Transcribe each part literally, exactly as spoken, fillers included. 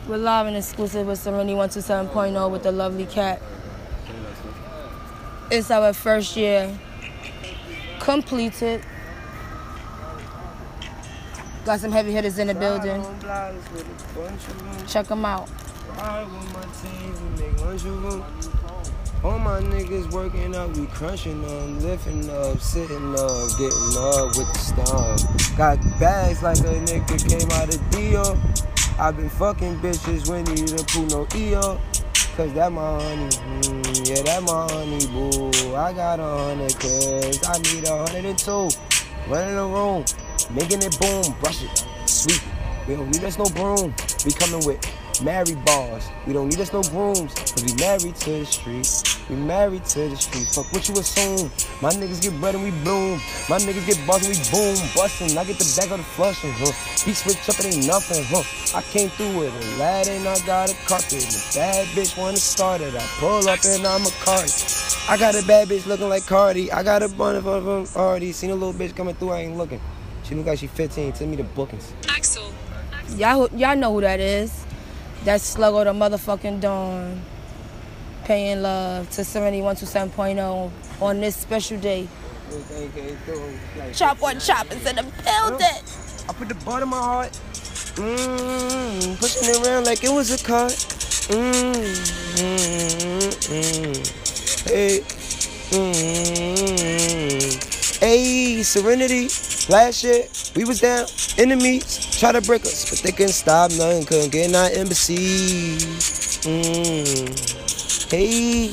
We're live and exclusive with Serenity one two seven point oh with the lovely cat. It's our first year completed. Got some heavy hitters in the building. Check them out. All my niggas working up, we crunching them, lifting up, sitting up, getting up with the stuff. Got bags like a nigga came out of Dio. I been fucking bitches when you didn't pull no E O. Cause that my honey, mm, yeah, that my honey, boo. I got a hundred cause I need a hundred and two. Run in the room, making it boom, brush it, sweep. We don't need us no broom, we coming with married bars. We don't need us no brooms, cause we married to the streets. We married to the streets. Fuck what you assume. My niggas get bread and we bloom. My niggas get bust and we boom. Bustin', I get the back of the flushing, huh? He switch up, it ain't nothing, huh? I came through with a lad and I got a carpet. And a bad bitch wanna start it. I pull up and I'm a Cardi. I got a bad bitch looking like Cardi. I got a bunch of them already. Seen a little bitch coming through, I ain't looking. She look like she fifteen. Send me the bookings. Axel. Y'all, y'all know who that is. That's Sluggo the motherfucking Dawn. Paying love to Serenity one two seven point oh on this special day. Chop one chop is in the building. I put the butt in my heart. Mmm, pushing it around like it was a car. Mmm, mm, mm, hey, mmm, hey, Serenity. Last year, we was down, enemies, try to break us, but they couldn't stop nothing, couldn't get in our embassy. Mmm. Hey,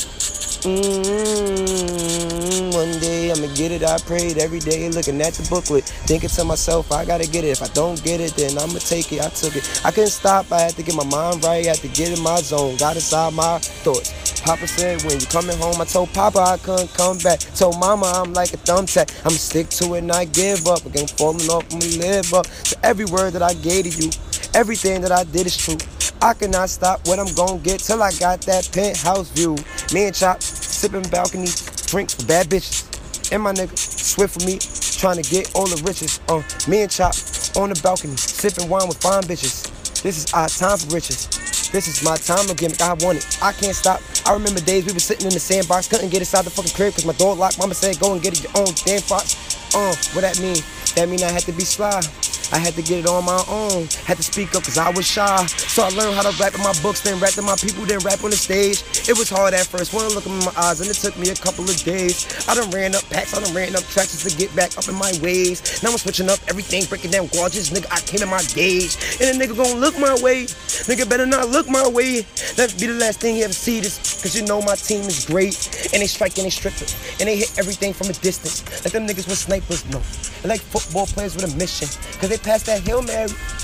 mm, one day I'ma get it, I prayed every day looking at the booklet, thinking to myself, I gotta get it, if I don't get it, then I'ma take it, I took it, I couldn't stop, I had to get my mind right, I had to get in my zone, got inside my thoughts. Papa said, when you coming home, I told Papa I couldn't come back, told Mama I'm like a thumbtack, I'ma stick to it and I give up, again falling off and we live up, to every word that I gave to you, everything that I did is true. I cannot stop what I'm gon' get till I got that penthouse view. Me and Chop sipping balcony drinks for bad bitches. And my nigga Swift for me trying to get all the riches. Uh, me and Chop on the balcony sipping wine with fine bitches. This is our time for riches. This is my time again. I want it. I can't stop. I remember days we were sitting in the sandbox, couldn't get inside the fucking crib cause my door locked. Mama said go and get it your own damn box. Uh, what that mean? That mean I had to be sly. I had to get it on my own, had to speak up cause I was shy. So I learned how to rap in my books, then rap to my people, then rap on the stage. It was hard at first, wanna look in my eyes, and it took me a couple of days. I done ran up packs, I done ran up tracks just to get back up in my ways. Now I'm switching up everything, breaking down gorgeous, nigga, I came in my gauge. And a nigga gon' look my way, nigga better not look my way. That be the last thing you ever see this, cause you know my team is great. And they strike and they strip it, and they hit everything from a distance. Like them niggas with snipers, no. They like football players with a mission, cause they pass that Hail Mary.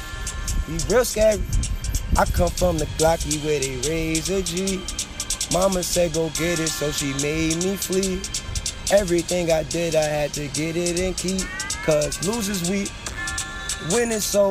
Be real scary. I come from the Glocky where they raise a G. Mama said go get it, so she made me flee. Everything I did, I had to get it and keep. Cause losers weep, winning so.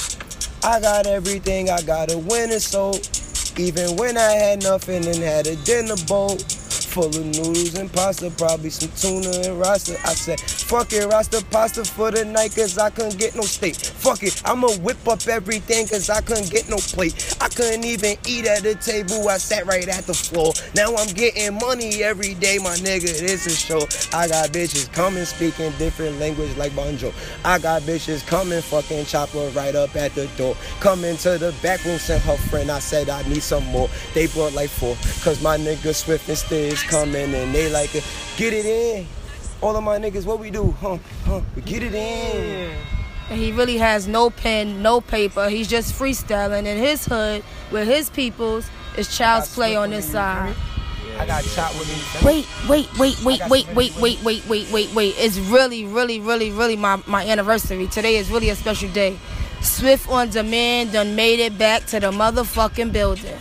I got everything, I got a winning soul. Even when I had nothing and had a dinner bowl full of noodles and pasta, probably some tuna and rasta. I said, fuck it, rasta pasta for the night, cause I couldn't get no steak. Fuck it, I'ma whip up everything, cause I couldn't get no plate. I couldn't even eat at the table, I sat right at the floor. Now I'm getting money every day, my nigga, this is show. I got bitches coming, speaking different language like Bonjo. I got bitches coming, fucking chopper right up at the door. Coming to the back room, sent her friend, I said I need some more. They brought like four, cause my nigga Swift and Stiz coming and they like it. Get it in. All of my niggas, what we do? Huh? Huh? We get it in. And he really has no pen, no paper. He's just freestyling in his hood with his peoples. It's child's play on this side. I got Chop with me. Wait, wait, wait, wait, wait, wait, wait, wait, wait, wait, wait. It's really, really, really, really my, my anniversary. Today is really a special day. Swift on Demand done made it back to the motherfucking building.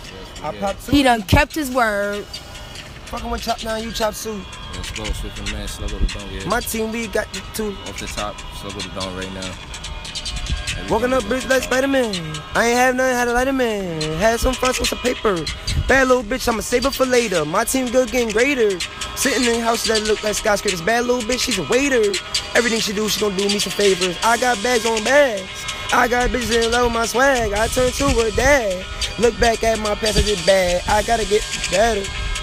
He done kept his word. Fucking with Chop now, you Chop Sue. Let's go, Swift and Man, Sluggo the Dawn, yeah. My team, we got the two. Off the top, Sluggo the Dawn right now. Everything Walking up, bitch, like Spider-Man. I ain't have nothing, had a lighter man. Had some fun with some paper. Bad little bitch, I'ma save her for later. My team good, getting greater. Sitting in houses that look like skyscrapers. Bad little bitch, she's a waiter. Everything she do, she gon' do me some favors. I got bags on bags. I got bitches in love with my swag. I turned to a dad. Look back at my past, I did bad. I gotta get better.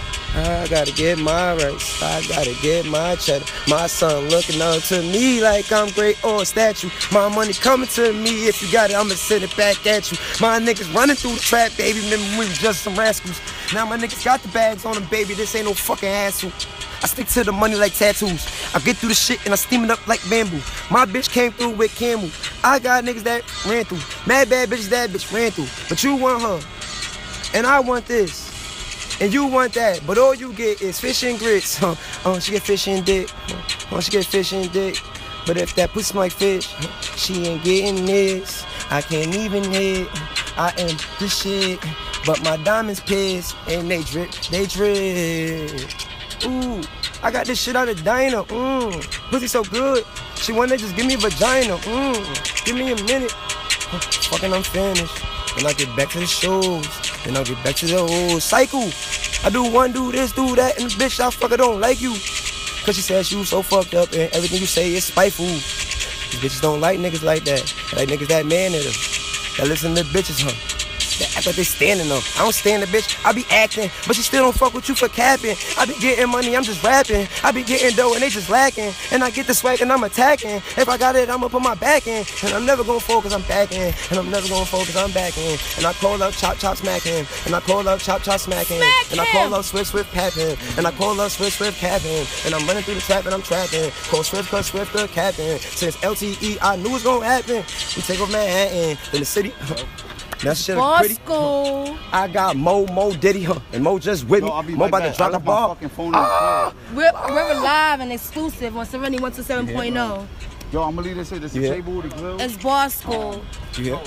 I gotta get my rights. I gotta get my cheddar. My son looking up to me like I'm great or a statue. My money coming to me. If you got it, I'ma send it back at you. My niggas running through the trap, baby. Remember we was just some rascals. Now my niggas got the bags on them, baby. This ain't no fucking hassle. I stick to the money like tattoos. I get through the shit and I steam it up like bamboo. My bitch came through with Camel. I got niggas that ran through. Mad bad bitches that bitch ran through. But you want her, and I want this. And you want that, but all you get is fish and grits. Huh? Oh, she get fish and dick. Oh, she get fish and dick. But if that pussy like fish, she ain't getting this. I can't even hit. I am the shit. But my diamonds pissed and they drip, they drip. Ooh, I got this shit out of Dinah. Mmm, pussy so good. She wanna just give me vagina. Mmm, give me a minute. Fucking I'm finished. Then I get back to the shows. Then I'll get back to the old cycle. I do one, do this, do that, and the bitch I fucker don't like you. Cause she says you so fucked up and everything you say is spiteful. These bitches don't like niggas like that. They like niggas that man at them. That listen to bitches, huh? They act like they standing up. I don't stand the bitch, I be acting. But she still don't fuck with you for capping. I be getting money, I'm just rapping. I be getting dough and they just lacking. And I get the swag and I'm attacking. If I got it, I'ma put my back in. And I'm never gonna fall cause I'm back in. And I'm never gonna fall cause I'm back in. And I call up chop chop smack him. And I call up chop chop smack him. Smack and I call up swift swift cap him. And I call up swift swift cap him. And I'm running through the trap and I'm trapping. Call swift cause swift the captain. Since L T E I knew it's gonna happen. We take over Manhattan. In the city. That shit is pretty. School. I got Mo, Mo Diddy, huh? And Mo just with me. Yo, Mo right about back. to drop the ball. Ah. We're, we're live and exclusive on Serenity one two seven point oh. Yo, I'm gonna leave this here. This is Yeah. the table, the grill. It's Boss School. You hear?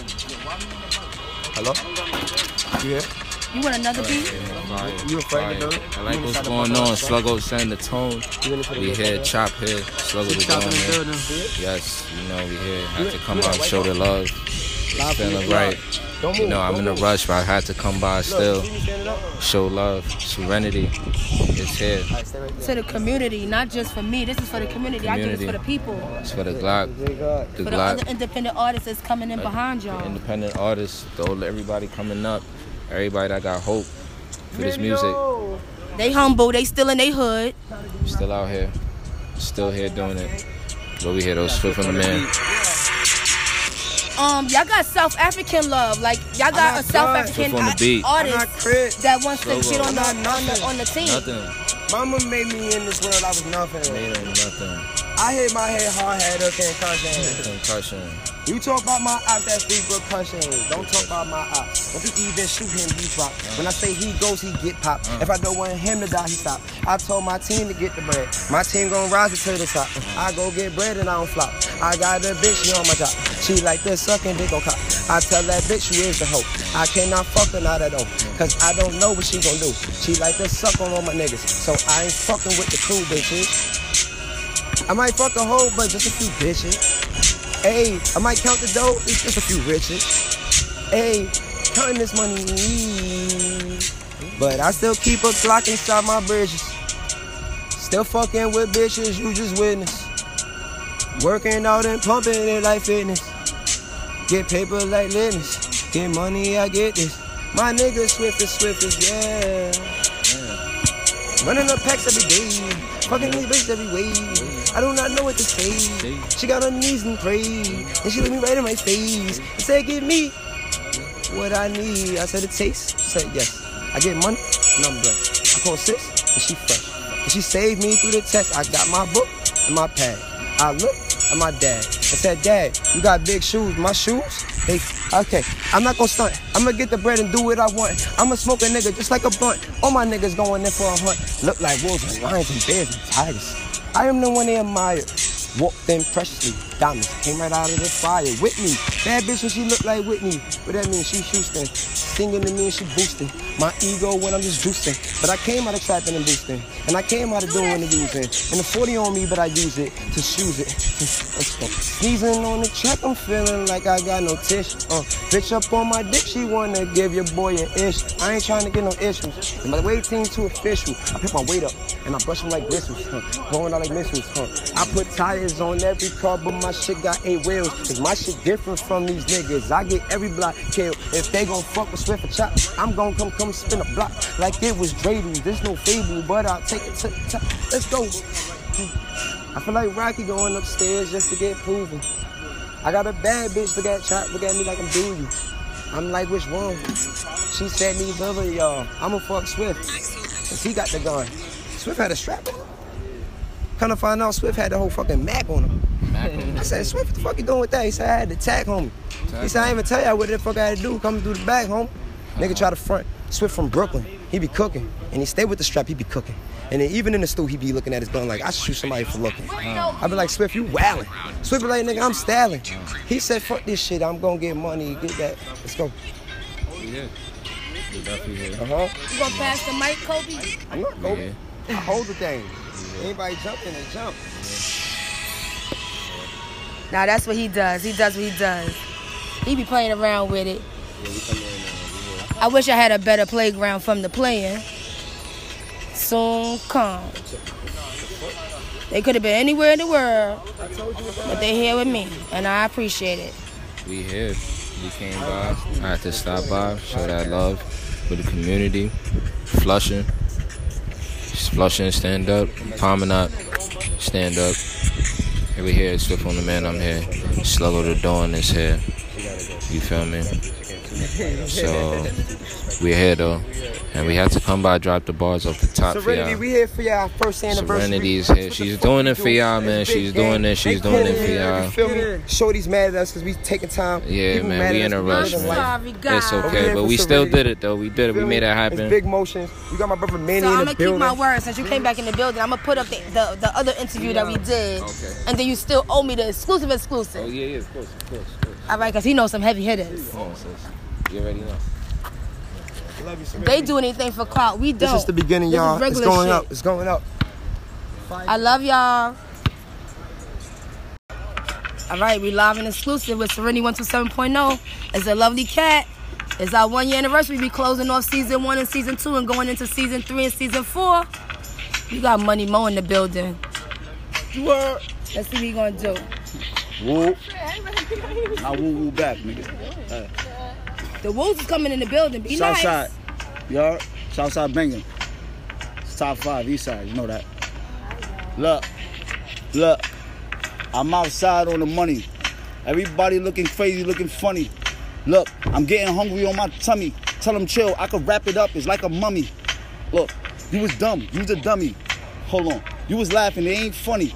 Hello? You hear? You want another beat? Fire, You afraid to do it? I like what's going on. Sluggo setting the tone. We here, Chop here, Sluggo the Chop in the doing building. here. Yes, you know we here. Had to come out, show the love. It's feeling right. Don't You move, know I'm don't in a move. rush, but I had to come by Look, still. see me standing up? Show love, serenity. It's here. All right, stay right there. To the community, not just for me. This is for the community. I do this Community. for the people. It's for the Glock, Thank God. the For the other Glock, independent artists that's coming in behind y'all. independent artists, though everybody coming up, everybody that got hope for this music. Video. They humble. They still in their hood. Still out here, still here doing it. But we hear those Swift on the man. Um, y'all got South African love. Like y'all got not a South done. African Swift on the beat. I'm not artist crit. that wants to Slow get on the, roll. on the on the team. Nothing, Mama made me in this world, I was nothing. made him nothing. I hit my head hard, had a concussion. Concussion. You talk about my op, that's three percussion. Don't talk about my op. If he even shoot him, he drop. When I say he goes, he get popped. If I don't want him to die, he stop. I told my team to get the bread. My team gon' rise it to the top. I go get bread and I don't flop. I got a bitch, she on my job. She like this sucking dick on cop. I tell that bitch you is the hoe. I cannot fuck her, now that don't. Cause I don't know what she gon' do. She like to suck on all my niggas. So I ain't fucking with the crew, bitches. I might fuck a hoe, but just a few bitches. Hey, I might count the dough, it's just a few riches. Hey, counting this money. But I still keep a Glock inside my bridges. Still fucking with bitches, you just witness. Working out and pumping it like fitness. Get paper like litness. Get money, I get this. My nigga Swift is Swift is, yeah. Running up packs every day. Fucking these bitches every way. I do not know what to say. She got on her knees and prayed. And she looked me right in my face. And said, give me what I need. I said, it tastes? She said, yes. I get money and I'm blessed. I call sis and she fresh. And she saved me through the test. I got my book and my pad. I look at my dad and said, Dad, you got big shoes. My shoes? They, okay, I'm not gonna stunt. I'm gonna get the bread and do what I want. I'm gonna smoke a nigga just like a blunt. All my niggas going in for a hunt. Look like wolves and lions and bears and tigers. I am the one they admire. Walked in preciously. Diamonds came right out of the fire. With me. Bad bitch when she look like Whitney. What that mean? She Houston. Singing to me and she boosting. My ego when I'm just juicing. But I came out of trapping and boosting. And I came out of doing the using. And the forty on me, but I use it to shoes it. Let's go. Sneezing on the track, I'm feeling like I got no tissue. Uh, bitch up on my dick, she wanna give your boy an issue. I ain't trying to get no issues. And my weight team too official. I pick my weight up and I brush them like bristles. Huh. Going out like missiles. Huh. I put tires on every car, but my shit got eight wheels. Cause my shit different from these niggas. I get every block killed. If they gon' fuck with Swift or Chop, I'm gon' come come spin a block like it was Dreidel. There's no fable, but I'll take it to the top. Let's go. I feel like Rocky going upstairs just to get proven. I got a bad bitch, look at Chop, look at me like I'm doing. I'm like, which one? She said me love her, y'all. I'ma fuck Swift. Cause he got the gun. Swift had a strap on him. Come to find out, Swift had the whole fucking Mac on him. Mac on him. I said, Swift, what the fuck you doing with that? He said, I had to tag homie. Tag he said, I ain't even tell y'all what the fuck I had to do. Come through the back, homie. Uh-huh. Nigga try to front. Swift from Brooklyn. He be cooking. And he stay with the strap, he be cooking. And then even in the stool, he be looking at his gun like, I should shoot somebody for looking. Uh-huh. I be like, Swift, you wildin'. Swift be like, nigga, I'm styling. He said, fuck this shit, I'm gonna get money, get that. Let's go. Yeah. Uh-huh. You gonna pass the mic, Kobe? I'm not Kobe. Yeah. I hold the thing. Yeah. Anybody jumping, they jump. Nah, that's what he does. He does what he does. He be playing around with it. Yeah, we come in now. I wish I had a better playground from the playing. Soon come. They could have been anywhere in the world, but they here with me, and I appreciate it. We here. We came by. I had to stop by, show that love for the community. Flushing. Flushing, stand up. Promenade, stand up. And we here, Swift on the Man, I'm here. Sluggo the Dawn is here. You feel me? So, we're here though. And we had to come by, drop the bars off the top Serenity, for y'all. we here for y'all first anniversary. Serenity is here. She's doing it for y'all, man. She's doing it. She's doing it for y'all. You feel me? Shorty's mad at us because we taking time. Yeah, People man, we at in a us. rush, We live man. Sorry, God. It's okay, but we still did it, though. We did it. We made it It's happen. big motions. We got my brother Manny So in I'm the gonna keep building. my word. Since you came back in the building, I'm gonna put up the, the, the other interview that we did, Okay. and then you still owe me the exclusive exclusive. Oh, yeah, yeah, of course, of course, of course. All right, because he knows some heavy hitters. Come on, sis. You already know. Love you, They do anything for clout. We don't. This is the beginning, This is y'all. It's regular going shit. up. It's going up. I love y'all. All right, we live and exclusive with Serenity one two seven point oh. It's a lovely cat. It's our one year anniversary. We closing off season one and season two and going into season three and season four. We got Money Mo in the building. What? Let's see what we gonna do. Woo. I woo woo back, nigga. Uh, The Wolves is coming in the building. Be nice. Southside. Y'all. Southside banging. It's top five, east side. You know that. Look. Look. I'm outside on the money. Everybody looking crazy, looking funny. Look, I'm getting hungry on my tummy. Tell them chill. I could wrap it up. It's like a mummy. Look, you was dumb. You was a dummy. Hold on. You was laughing. It ain't funny.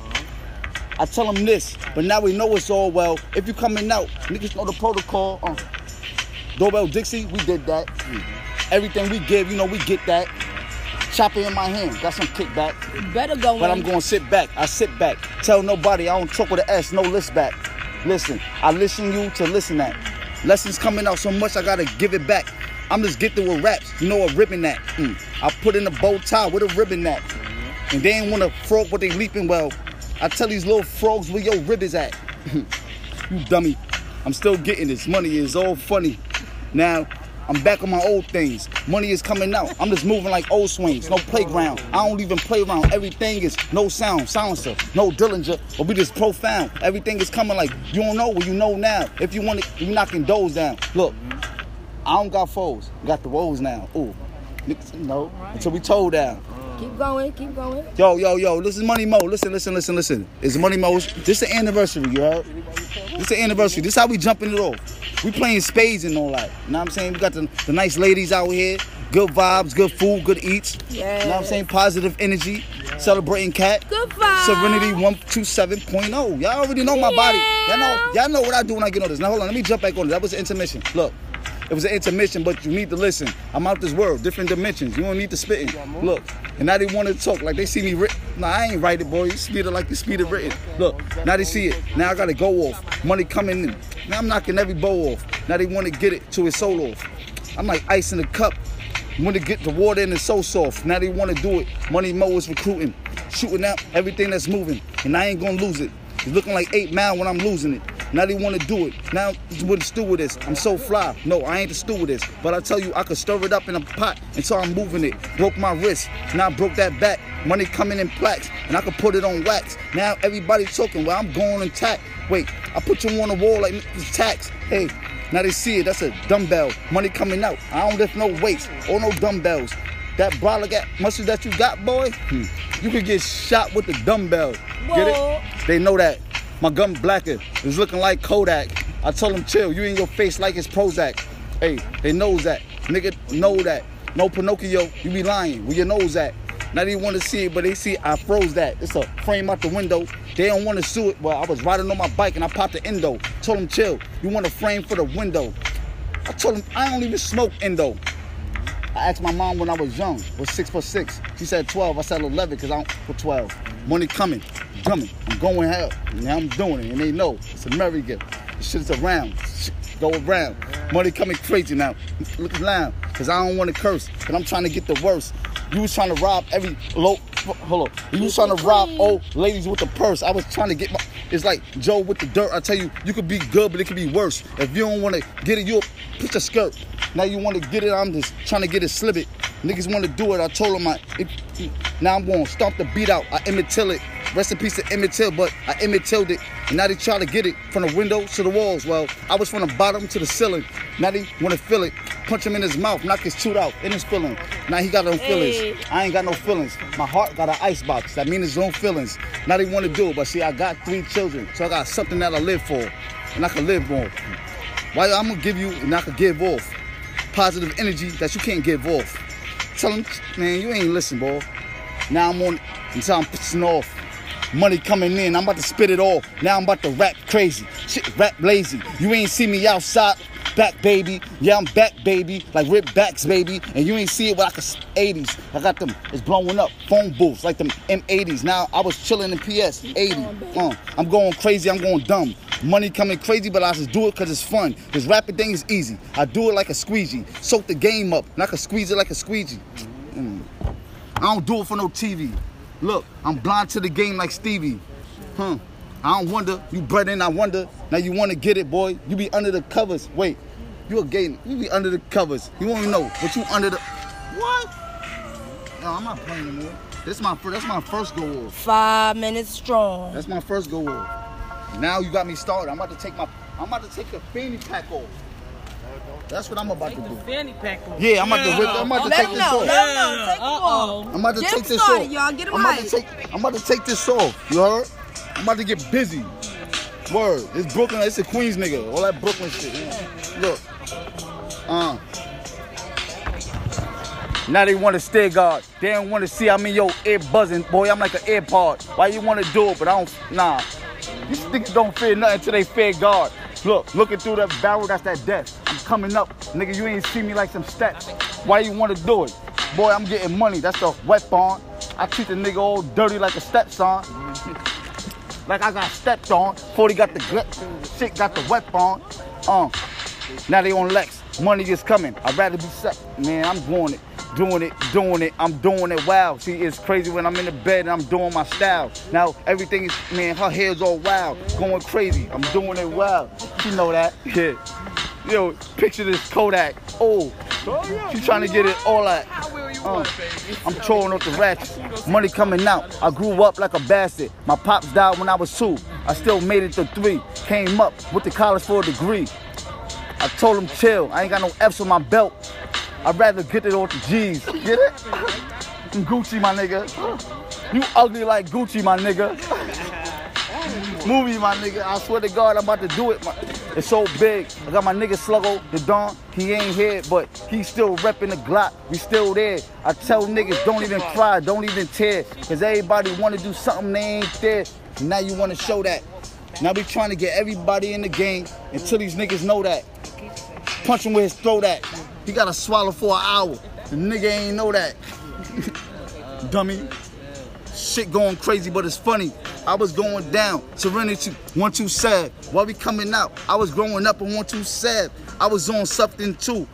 I tell them this, but now we know it's all well. If you coming out, niggas know the protocol. Uh, Doorbell Dixie, we did that. Everything we give, you know, we get that. Chopper in my hand, got some kickback. You better go But in. I'm gonna sit back, I sit back. Tell nobody, I don't talk with an S, no list back. Listen, I listen you to listen at. Lessons coming out so much, I gotta give it back. I'm just gifted with raps, you know what ribbon at. Mm. I put in a bow tie with a ribbon at. And they ain't wanna frog, but they leaping well. I tell these little frogs where your rib is at. You dummy. I'm still getting this. Money is all funny. Now, I'm back on my old things. Money is coming out. I'm just moving like old swings. No playground. I don't even play around. Everything is no sound. Silencer. No Dillinger. But we just profound. Everything is coming like you don't know what you know now. If you want it, you knocking doors down. Look, I don't got foes. Got the woes now. Ooh. Niggas, no. Until we told down. Keep going, keep going. Yo, yo, yo, this is Money Mo. Listen, listen, listen, listen. It's Money Mo's. This is the anniversary, you heard? This is the anniversary. This is how we jumping it off. We playing spades and all that. You know what I'm saying? We got the, the nice ladies out here. Good vibes, good food, good eats. Yeah. You know what I'm saying? Positive energy. Celebrating cat. Good vibes. Serenity one two seven point oh. Y'all already know my body. Y'all know, y'all know what I do when I get on this. Now, hold on. Let me jump back on it. That was an intermission. Look. It was an intermission, but you need to listen. I'm out this world, different dimensions. You don't need to spitting. Look, and now they want to talk like they see me written. Nah, I ain't write it, boy. You speed it like you speed it written. Look, now they see it. Now I got to go off. Money coming in. Now I'm knocking every bow off. Now they want to get it to its soul off. I'm like ice in a cup. When to get the water in, it's so soft. Now they want to do it. Money Mo is recruiting, shooting out everything that's moving, and I ain't gonna lose it. It's looking like eight mile when I'm losing it. Now they want to do it. Now with the stewardess, I'm so fly. No, I ain't the stewardess, but I tell you, I could stir it up in a pot until I'm moving it. Broke my wrist, now I broke that back. Money coming in plaques, and I could put it on wax. Now everybody talking, well, I'm going intact. Wait, I put you on the wall like it's tax. Hey, now they see it, that's a dumbbell. Money coming out, I don't lift no weights or no dumbbells. That brother got muscle that you got, boy, hmm. you could get shot with the dumbbell. Get it? They know that. My gun blacker is looking like Kodak. I told them chill, you in your face like it's Prozac. Hey, they knows that. Nigga know that. No Pinocchio, you be lying. Where your nose at? Now they want to see it, but they see I froze that. It's a frame out the window. They don't want to sue it, but I was riding on my bike and I popped the endo. Told them chill, you want a frame for the window. I told them I don't even smoke endo. I asked my mom when I was young, was six for six. She said twelve, I said eleven because I'm for twelve. Money coming, coming, I'm going hell. Now I'm doing it, and they know it's a merry gift. The shit's around, shit go around. Money coming crazy now. Look around, because I don't want to curse, but I'm trying to get the worst. You was trying to rob every low, hold on. You was trying to rob old ladies with the purse. I was trying to get my, it's like Joe with the dirt. I tell you, you could be good, but it could be worse. If you don't want to get it, you'll put your skirt. Now you want to get it, I'm just trying to get it slip it. Niggas want to do it, I told them I, it, now I'm going to stomp the beat out. I Emmett Till it. Rest in peace to Emmett Till, but I Emmett Tilled it. And now they try to get it from the window to the walls. Well, I was from the bottom to the ceiling. Now they want to feel it. Punch him in his mouth, knock his tooth out in his feeling. Now he got no feelings. Hey. I ain't got no feelings. My heart got an ice box. That means his own feelings. Now they want to do it, but see, I got three children. So I got something that I live for. And I can live on. Why I'm going to give you and I can give off. Positive energy that you can't give off. Tell him, man, you ain't listen, boy. Now I'm on until I'm pissing off. Money coming in, I'm about to spit it all. Now I'm about to rap crazy. Shit, rap lazy. You ain't see me outside. Back, baby. Yeah, I'm back, baby. Like rip backs, baby. And you ain't see it like a eighties. I got them, it's blowing up. Phone booths like them M eighties. Now I was chilling in P S eighty. Uh, I'm going crazy, I'm going dumb. Money coming crazy, but I just do it because it's fun. This rapping thing is easy. I do it like a squeegee. Soak the game up, and I can squeeze it like a squeegee. Mm. I don't do it for no T V. Look, I'm blind to the game like Stevie. Huh. I don't wonder, you bred in, I wonder. Now you want to get it, boy. You be under the covers. Wait, you a gay, you be under the covers. You won't even know, but you under the, what? No, I'm not playing anymore. This my, that's my first go off. Five minutes strong. That's my first go off. Now you got me started. I'm about to take my, I'm about to take the fanny pack off. That's what I'm about take to do. The fanny pack off. Yeah, I'm about to rip. I'm about to take this off. Let him know. Take him off. I'm about to Get take this started, off. y'all. Get him I'm about hype. to take. I'm about to take this off. You heard? I'm about to get busy. Word. It's Brooklyn. It's a Queens nigga. All that Brooklyn shit. Yeah. Look. Uh. Now they want to stay guard. They don't want to see I'm in your ear buzzing. Boy, I'm like an AirPod. Why you want to do it, but I don't. Nah. These niggas don't fear nothing until they fear God. Look, looking through that barrel, that's that death. I'm coming up. Nigga, you ain't see me like some steps. Why you want to do it? Boy, I'm getting money. That's the weapon. I treat the nigga all dirty like a stepson. Like I got stepped on. forty got the grip. Shit got the weapon. Um, now they on Lex. Money is coming. I'd rather be set. Man, I'm doing it. Doing it, doing it, I'm doing it, wow. See, it's crazy when I'm in the bed and I'm doing my style. Now, everything is, man, her hair's all wild, going crazy. I'm doing it wild. She know that. Yeah. Yo, picture this Kodak. Oh, she trying to get it all out. Uh, I'm trolling up the ratchet. Money coming out. I grew up like a bastard. My pops died when I was two. I still made it to three. Came up with the college for a degree. I told him chill. I ain't got no F's on my belt. I'd rather get it off the G's. Get it? Gucci, my nigga. You ugly like Gucci, my nigga. Movie, my nigga. I swear to God, I'm about to do it. It's so big. I got my nigga Sluggo, the Don. He ain't here, but he still repping the Glock. We still there. I tell niggas, don't even cry, don't even tear. Because everybody want to do something they ain't there. Now you want to show that. Now we trying to get everybody in the game until these niggas know that. Punch him with his throat at. He got to swallow for an hour. The nigga ain't know that. Dummy. Shit going crazy, but it's funny. I was going down. Serenity, one, two, sad. While we coming out, I was growing up and one, two, sad. I was on something too.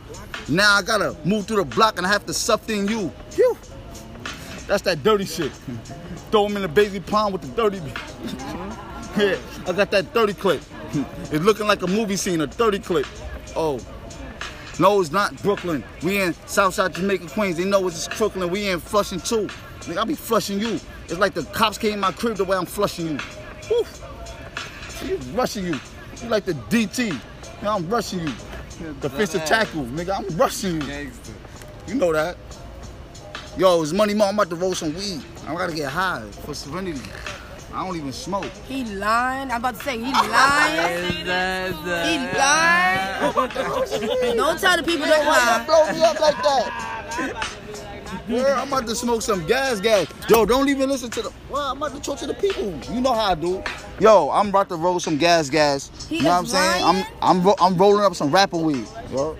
Now I gotta move through the block and I have to suck in you. Phew. That's that dirty shit. Throw him in the baby pond with the dirty. Yeah, I got that dirty clip. It's looking like a movie scene, a dirty clip. Oh. No, it's not Brooklyn. We in Southside Jamaica, Queens. They know it's Brooklyn. We in Flushing too. Nigga, I be flushing you. It's like the cops came in my crib the way I'm flushing you. Woo. I'm rushing you. You like the D T. Nigga, I'm rushing you. Defensive tackle. Nigga, I'm rushing you. You know that. Yo, it's Money Mo. I'm about to roll some weed. I gotta get high for Serenity. I don't even smoke. He lying. I'm about to say he lying. He lying. Don't tell the people don't lie. Blow me up like that. Girl, I'm about to smoke some gas gas. Yo, don't even listen to the... Well, I'm about to talk to the people. You know how I do. Yo, I'm about to roll some gas gas. He you know what I'm saying? I'm I'm ro I'm rolling up some rapper weed. Yo.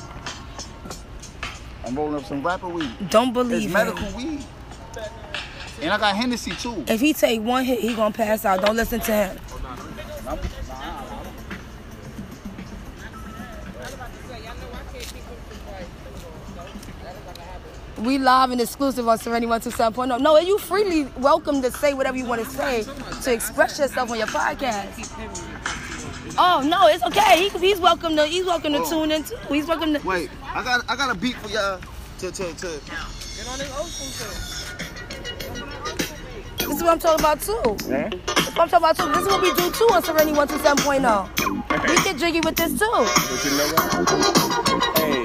I'm rolling up some rapper weed. Don't believe It's him. medical weed. And I got Hennessy too. If he take one hit, he gonna pass out. Don't listen to him. We live and exclusive on Serenity one two seven point oh. No, you freely welcome to say whatever you want to say, to express yourself on your podcast. Oh no, it's okay. He, he's welcome to. He's welcome to oh. tune in too. He's welcome to. Wait, I got I got a beat for y'all to to to. Get on this old school. This is what I'm talking about too. Yeah. This is what I'm talking about too. This is what we do too on Serenity one two seven point oh. We get jiggy with this too. But you know what? Hey.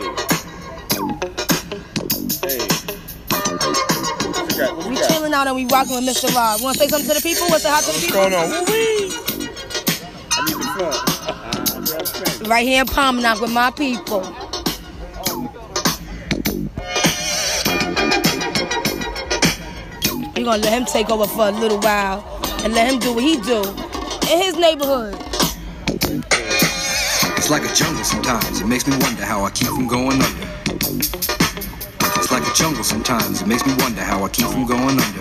Hey. What you got? What you We got? chilling out and we rocking with Mister Rob. Want to say something to the people? What's the hot to the What's people? going on? Woo-wee. I need the fun. Right here in Palmanock with my people. We're gonna let him take over for a little while and let him do what he do in his neighborhood. It's like a jungle sometimes. It makes me wonder how I keep from going under. It's like a jungle sometimes. It makes me wonder how I keep from going under.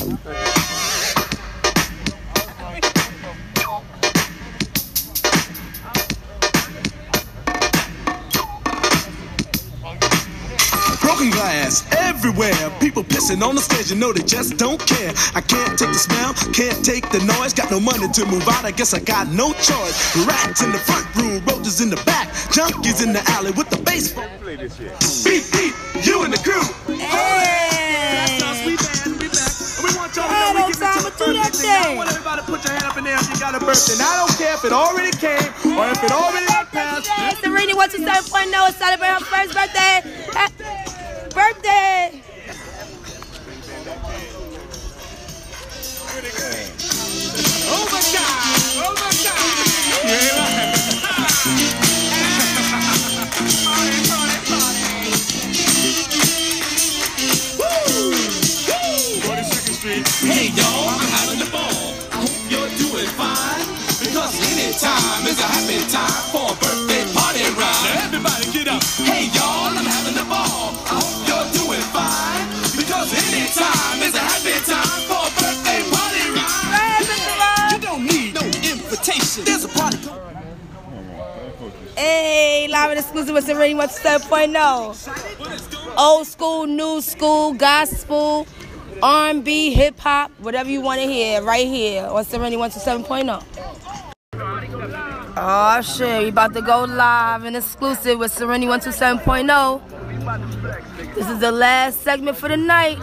Broken glass everywhere. People pissing on the stage, you know they just don't care. I can't take the smell, can't take the noise. Got no money to move out, I guess I got no choice. Rats in the front room, roaches in the back, junkies in the alley with the baseball. Beep, beep, you and the crew. Hey! That's us, we back, we back. We want y'all to Hey, know we no give time it to to do the that birthday thing. I thing. want everybody to put your hand up in there if you got a birthday. And I don't care if it already came or if it already got passed. Today, Serenity one two seven point oh is celebrating her first birthday. Happy birthday! Overtime! Overtime! Hey y'all, I'm having a ball. Hope you're doing fine. Because anytime is a happy time for a birthday party ride. Now everybody get up. Hey y'all, I'm having a ball. I hope you're doing fine. Because anytime is a happy time for a birthday party ride. You don't need no invitation. There's a party. Hey, live and exclusive with Serenity one two seven point oh. Old school, new school, gospel, R and B, hip hop, whatever you want to hear, right here on Serenity one two seven point oh. Oh shit, we about to go live and exclusive with Serenity one two seven point oh. This is the last segment for the night.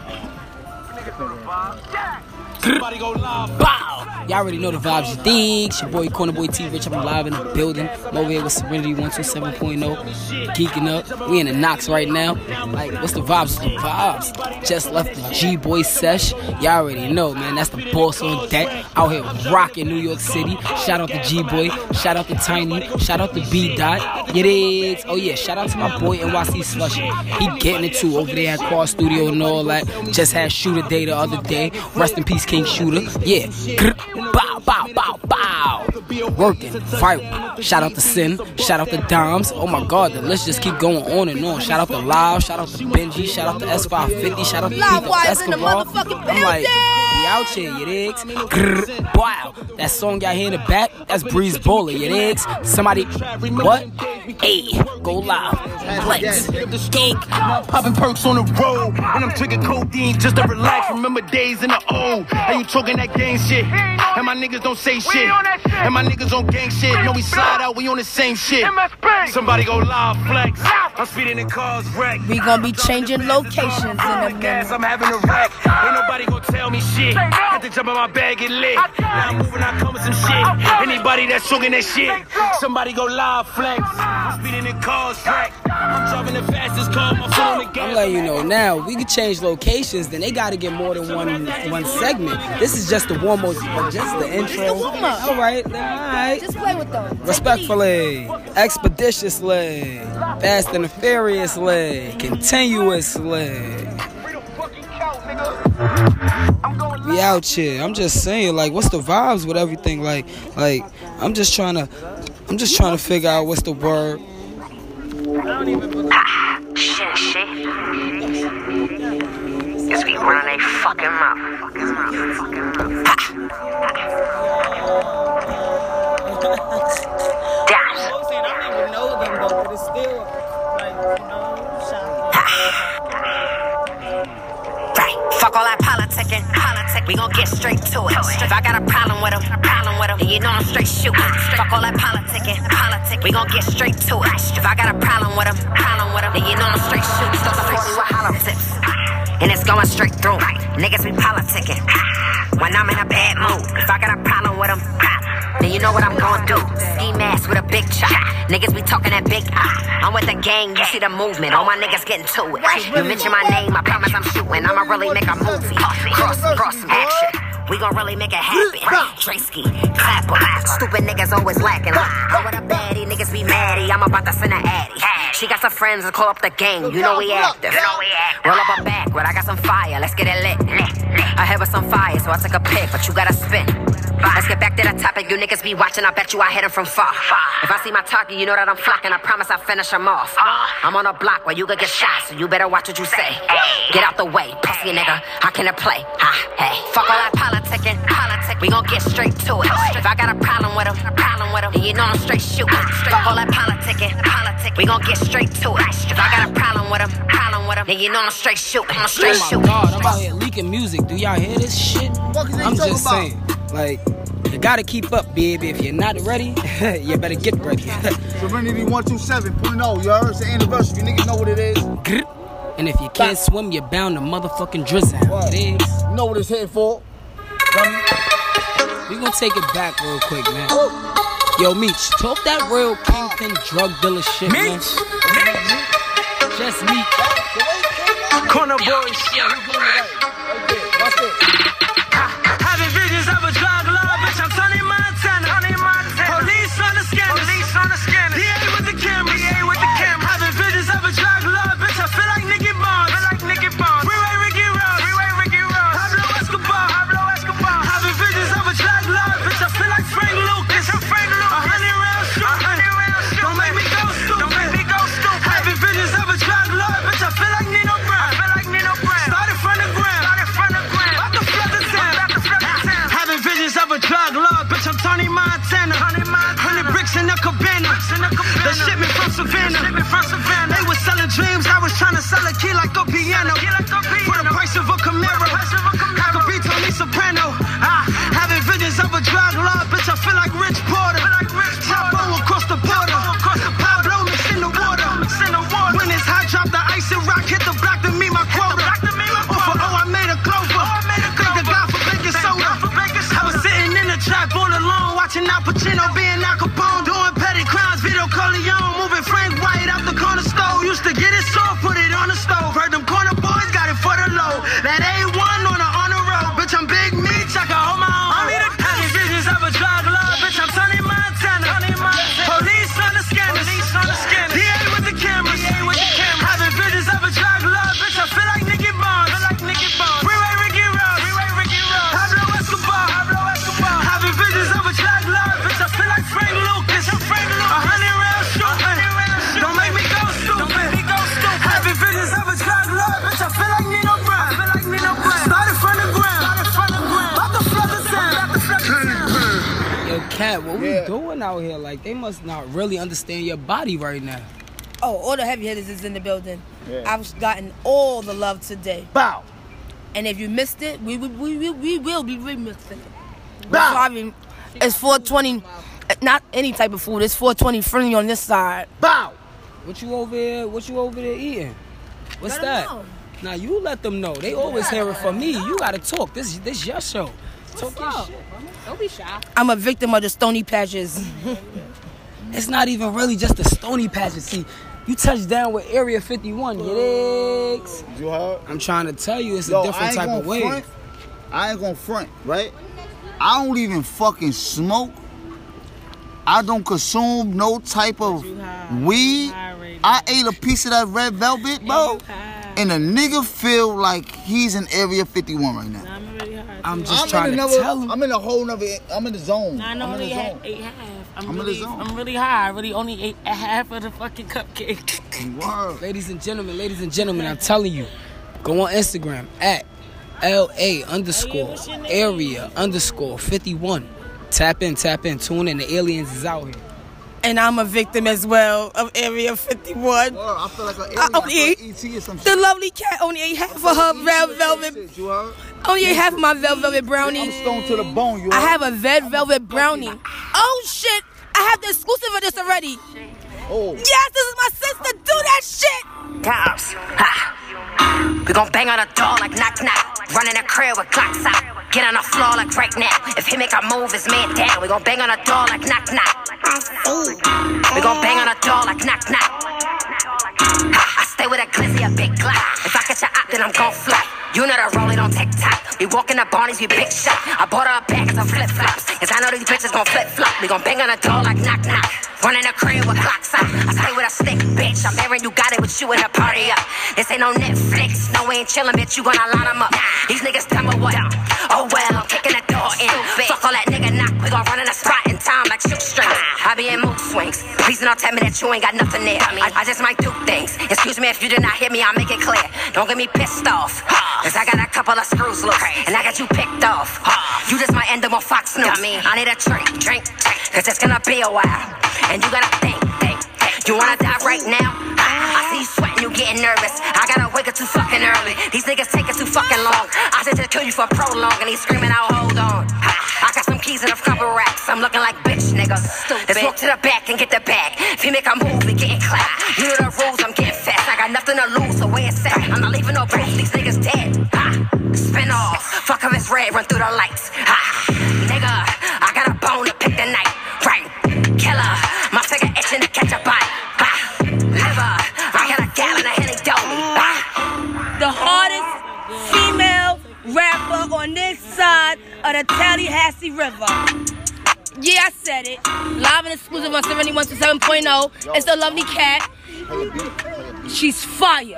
Bow! Y'all already know the vibes, you dig? It's your boy Corner Boy T Rich. I'm live in the building. I'm over here with Serenity one two seven point oh. Geeking up. We in the Knox right now. Like, what's the vibes? The vibes. Just left the G-Boy sesh. Y'all already know, man. That's the boss on deck. Out here rocking New York City. Shout out to G-Boy. Shout out to Tiny. Shout out to B-Dot. You dig? Oh yeah, shout out to my boy N Y C Slushy. He getting it too over there at Quad Studio and all that. Just had Shooter Day the other day. Rest in peace, King Shooter. Yeah. Bow, bow, bow, bow. Working. Fight. Shout out to Sin. Shout out to Doms. Oh my God, the list just keep going on and on. Shout out to Live. Shout out to Benji. Shout out to S five fifty. Shout out to Live People Wires in the Escobar. motherfucking I'm like, building. we out here, you digs? Grr, wow. That song y'all hear in the back, that's Breeze Bowler, you digs? Somebody, what? Hey, go live. Flex. Geek. Popping perks on the road, and I'm drinking codeine just to relax. Remember days in the old. How you talking that gang shit? And my niggas don't say shit. And my niggas on gang shit. No, we slide out, we on the same shit. Somebody go live flex. I'm speeding in cars wreck. We gonna be changing locations in a minute. I'm having a wreck. Ain't nobody gonna tell me shit. Had to jump in my bag and lit. Now I'm moving, I come with some shit. Anybody that's talking that shit, somebody go live flex. I'm speeding in cars wreck. I'm driving the fastest car, my foot on the gas. I'm letting you know now, we can change locations, then they gotta get more than one one segment. This is just the warm-up, just the intro. All right, all right. Just play with them. Respectfully, expeditiously, fast and furiously, continuously. We out here. I'm just saying, like, what's the vibes with everything? Like, like, I'm just trying to, I'm just trying to figure out what's the word. Ah, shit, shit. Just be running they fucking mouth. Fucking mouth. Fucking mouth. Damn. I don't even know them though, but it's still like, you know, right. Fuck all that politicking. Politic. We gon' get straight to it. If I got a problem with them, problem with them, then you know I'm straight shooting. Fuck all that politicking. Politic. We gon' get straight to it. If I got a problem with them, problem with them, then you know I'm straight shooting. Start the forty with hollow tips. And it's going straight through. Niggas be politicking. When I'm in a bad mood, if I got a problem with them, then you know what I'm gon' do. Ski mask with a big chop. Niggas be talking that big eye. I'm with the gang, you see the movement. All my niggas getting to it. You mention my name, I promise I'm shooting. I'ma really make a movie. Cross, cross, action. We gon' really make it happen. Draysky, Clapper. Stupid niggas always lacking. I'm with a baddie, niggas be maddie. I'm about to send a addy. She got some friends that call up the gang. You know we active. Roll up her back, but I got some fire. Let's get it lit. I have with some fire, so I took a pic, but you gotta spin. Let's get back to the topic. You niggas be watching. I bet you I hit him from far. If I see my target, you know that I'm flocking. I promise I finish him off. I'm on a block where you could get shot, so you better watch what you say. Get out the way, pussy nigga. How can it play? Ha, hey. Fuck all that politicking. Politic. We gon' get straight to it. If I got a problem with him, problem with him, then you know I'm straight shooting. Fuck all that politicking. Politic. We gon' get straight to it. If I got a problem with him, problem with him, then you know I'm straight shooting. I'm straight oh my shooting. God, I'm out here leaking music. Do y'all hear this shit? I'm just saying, like, you gotta keep up, baby. If you're not ready, you better get ready. Serenity one two seven point oh, you heard? It's the anniversary. You niggas know what it is. And if you can't swim, you're bound to motherfucking drizzle. It is. You know what it's here for. We gonna take it back real quick, man. Yo, Meech, talk that real kingpin drug dealer shit, man. Just Meech. Corner boys. Having visions of a drug lord, bitch, I'm Tony Montana. Police on the scanner. Police on the scanner. D A with the camera. D A with the camera. Having visions of a drug lord, bitch, I feel like Nicky Barnes. Feel like Nicky Barnes. Freeway Ricky Ross. Freeway Ricky Ross. Pablo Escobar. Pablo Escobar. Having visions of a drug lord, bitch, I feel like Frank Lucas. I'm Frank Lucas. A hundred round shoot. A hundred round shoot. Don't make me go stupid. Don't make me go stupid. Having visions of a drug lord, bitch, I feel like Nino Brown. I feel like Nino Brown. Started from the ground. Started from the ground. About to flood the town. About to flood the town. Having visions of a drug lord, bitch, I'm Tony Montana. Hundred bricks in the cabana. They ship me from Savannah. They was selling dreams. I was trying to sell a key like a piano. For the price of a Camaro. I could be Tony Soprano. Ah, having visions of a drug lord, bitch, I feel like Rich Porter. Chapo across the border. Pablo mixed in the water. When it's hot, drop the ice and rock. Hit the block to meet my quota. Over oh, I made a clover. Thank the God for baking soda. I was sitting in the trap all alone, watching Al Pacino being Al Capone, doing petty crimes, Vito Corleone, moving Frank White out the corner store. Used to get it soft, put it on the stove. Heard them corner boys got it for the low. That A one on the on the road, bitch, I'm Big Meech, I can hold my own. Having visions of a drug lord, bitch, I'm Tony Montana. Police on the scanner. D A with the cameras. Having visions of a drug lord, bitch, I feel like Nicky Barnes. Freeway Ricky Ross. Pablo Escobar. Having visions of a drug lord, bitch, I feel like Frank Lucas. A hundred round shoot. Don't make me go stupid. Having visions of a drug lord, bitch, I feel like Nino Brown. Started from the ground. About to flood the town. Yo, Cat, what Yeah. we doing out here? Like, they must not really understand your body right now. Oh, all the heavy hitters is in the building. Yeah. I've gotten all the love today. Bow. And if you missed it, we we we, we, we will be remixing it. Bow. Sorry, it's four twenty. Not any type of food. It's four twenty friendly on this side. Bow. What you over there? What you over there eating? What's Let 'em that? know. Now you let them know. They always hear it from me. You gotta talk. This this your show. Talk your shit. Don't be shy. I'm a victim of the Stony Patches. It's not even really just the Stony Patches. See, you touch down with Area fifty-one, you digs? You heard? I'm trying to tell you, it's Yo, a different I ain't type of gonna way. front. I ain't gonna front, right? I don't even fucking smoke. I don't consume no type of weed. I ate a piece of that red velvet, bro. And a nigga feel like he's in Area fifty-one right now. I'm just I'm trying in to another, tell him. I'm in a whole nother, I'm in the zone. I I'm know in only the had zone. eight half. I'm, I'm in the really, zone. I'm really high. I really only ate a half of the fucking cupcake. Word. Ladies and gentlemen, ladies and gentlemen, I'm telling you, go on Instagram at L A underscore area underscore fifty-one. Tap in, tap in, tune in. The aliens is out here. And I'm a victim as well of Area fifty-one. Word, I feel like an alien. I I only feel like ate E T or some the shit. lovely cat only ate half of her red velvet. You heard? Only ate half of my red velvet I'm brownie. stoned to the bone, you heard? I have a red velvet brownie. Oh shit! I have the exclusive of this already. Oh. Yes, this is my sister. Do that shit. Cops, ha. We gon' bang on the door like knock knock. Run in the crib with Glocks out. Get on the floor like right now. If he make a move, it's man down. We gon' bang on the door like knock knock. We gon' bang on the door like knock knock. Ha. I stay with a glizzy, a big glock. If I catch a op, then I'm gon' fly. You know the rolling on TikTok. We walk in the Barneys, we big shot. I bought her a bag of flip flops. Cause I know these bitches gon' flip flop. We gon' bang on the door like knock knock. Run in the crib with Glocks out. I stay with a stick, bitch. I'm hearing you got it with you in the party up. This ain't no Netflix. No, we ain't chillin', bitch. You gonna line them up. These niggas tell me what? Oh well, I'm kicking the door in. Fuck all that nigga knock. We gon' run in the spot in time like shoestrings. I be in mood swings. Please don't tell me that you ain't got nothing there. I, I just might do things. Excuse me if you did not hear me, I'll make it clear. Don't get me pissed off. Cause I got a couple of screws loose. And I got you picked off. You just might end up on Fox News. I need a drink, drink. Cause it's gonna be a while. And you gotta think, think. You wanna die right now? I, I see you sweating, you getting nervous. I gotta wake up too fucking early. These niggas taking too fucking long. I should just kill you for prolong. And he's screaming out, hold on. I got some keys in a couple racks. I'm looking like bitch, nigga. Let's walk to the back and get the bag. If you make a move, we getting clapped. You know the rules, I'm getting fast. I got nothing to lose, so where it's at. I'm not leaving no proof, these niggas dead. Ha. Spin off. Fuck if it's red, run through the lights. Ha. Nigga, I got a bone to pick the night. Right. Killer. My figure itching to catch a bite. Ha. Liver. I got a gallon of Henny Dolly. The hardest female rapper on this side of the Tallahassee River. Yeah, I said it. Live and exclusive on seventy-one to seven point oh. It's the lovely cat. She's fire.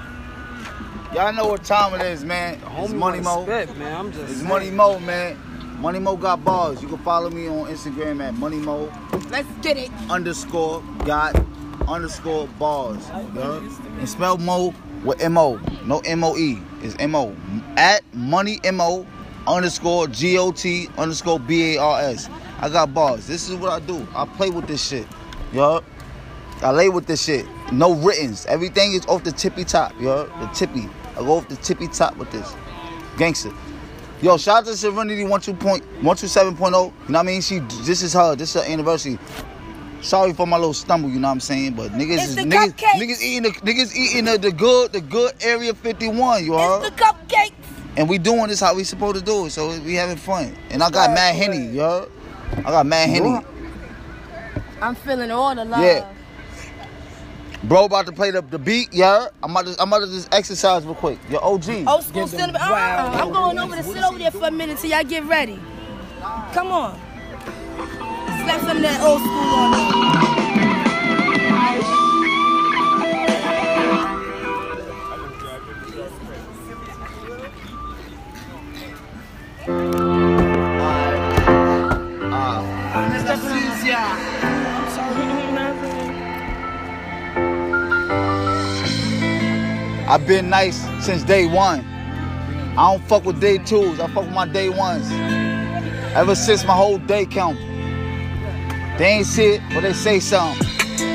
Y'all know what time it is, man. It's Money Mo. Spit, man. I'm just It's Money Mo, man. Money Mo got bars. You can follow me on Instagram at Money Mo Let's get it. underscore got underscore bars. Yeah? And spell Mo with M O. No M O E. It's M O. At Money M O underscore G O T underscore B A R S. I got bars. This is what I do. I play with this shit. Yo. I lay with this shit. No writtens. Everything is off the tippy top, yo. The tippy. I go off the tippy top with this. Gangster. Yo, shout out to Serenity one two seven point oh. You know what I mean? She, this is her. This is her anniversary. Sorry for my little stumble, you know what I'm saying? But niggas It's is the niggas, cupcakes. niggas eating the niggas eating the, the good the good Area fifty-one, you heard? It's the cupcakes. And we doing this how we supposed to do it, so we having fun. And I got Mad Henny, you heard? I got Mad Henny. I'm feeling all the love. Yeah. Bro about to play the, the beat, yeah. I'm about to I'm about to just exercise real quick. Your O G. Old school cinema. Uh, uh, I'm going over to sit over there for a minute till y'all get ready. Come on. Slap some of that old school on me. I've been nice since day one. I don't fuck with day twos. I fuck with my day ones. Ever since my whole day count. They ain't see it, but they say something.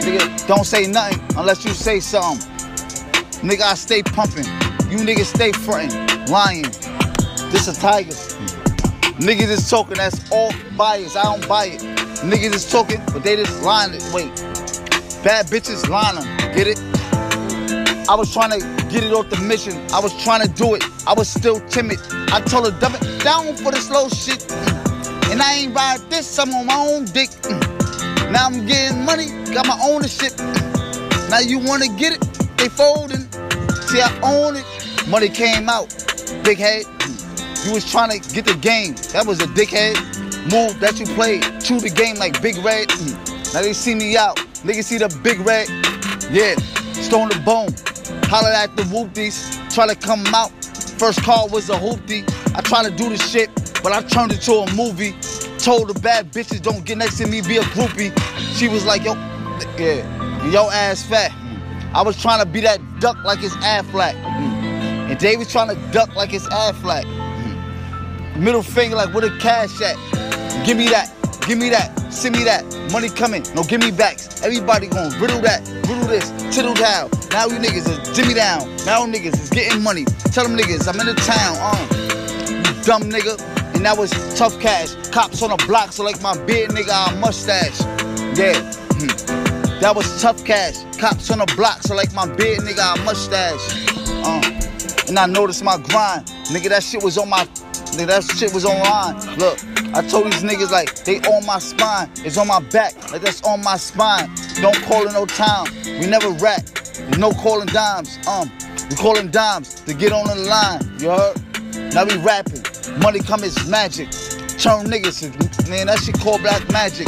Nigga, don't say nothing unless you say something. Nigga, I stay pumping. You niggas stay fronting, lying. This a tiger. Niggas is talking, that's all bias. I don't buy it. Niggas is talking, but they just lying it. Wait. Bad bitches line them. Get it? I was trying to get it off the mission. I was trying to do it. I was still timid. I told her, dumb it down for this slow shit. And I ain't ride this, I'm on my own dick. Now I'm getting money, got my ownership. Now you wanna get it, they folding. See, I own it. Money came out, big head. You was trying to get the game. That was a dickhead move that you played. Chew the game like Big Red. Now they see me out. Niggas see the Big Red. Yeah, stone the bone. Holler at the whoopties. Try to come out. First call was a hoopty. I try to do the shit, but I turned it to a movie. Told the bad bitches don't get next to me, be a groupie. She was like, yo, yeah, yo ass fat. I was trying to be that duck like it's Affleck. And they was trying to duck like it's Affleck. Middle finger like, where the cash at? Give me that, give me that, send me that. Money coming, no give me backs. Everybody gon' riddle that, riddle this, tittle down. Now you niggas is jimmy down. Now niggas is getting money. Tell them niggas I'm in the town, uh. You dumb nigga. And that was tough cash. Cops on the block, so like my beard nigga, I mustache. Yeah, hmm. That was tough cash. Cops on the block, so like my beard nigga, I mustache. Uh. And I noticed my grind. Nigga, that shit was on my, nigga, that shit was online. Look, I told these niggas like, they on my spine. It's on my back, like that's on my spine. Don't call it no time. We never rap. There's no calling dimes. Um, we calling dimes to get on the line. You heard? Now we rapping. Money come is magic. Turn niggas, man, that shit called black magic.